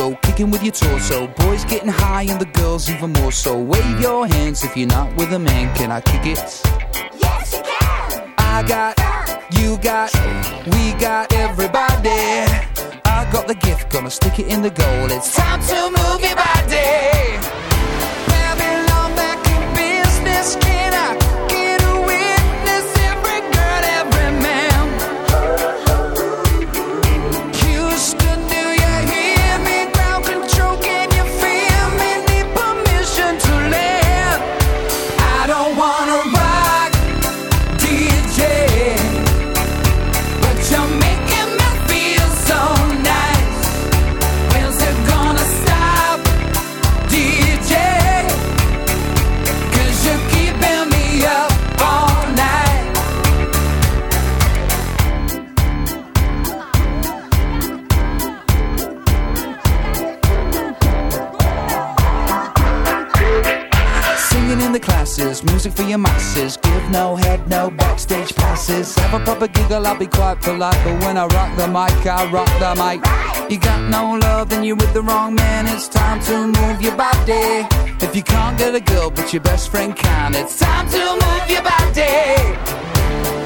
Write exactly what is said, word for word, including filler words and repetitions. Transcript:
go, kicking with your torso. Boys getting high and the girls even more so. Wave your hands if you're not with a man. Can I kick it? Yes, you can. I got, you got, we got everybody. I got the gift, gonna stick it in the goal. It's time to move your body. Babylon back in business. Can I get a witness? Every girl, every man. Houston, do you hear me? Ground control, can you feel me? Need permission to land. I don't wanna rock, D J, but you're making me feel so nice. When's it gonna stop, D J? Cause you're keeping me up all night. Singing in the classes, music for your masses. Give no head, no backstage passes. Have a proper giggle, I'll be quite polite. But when I rock the mic, I rock the mic. You got no love, then you're with the wrong man. It's time to move your body. If you can't get a girl, but your best friend can, it's time to move your body.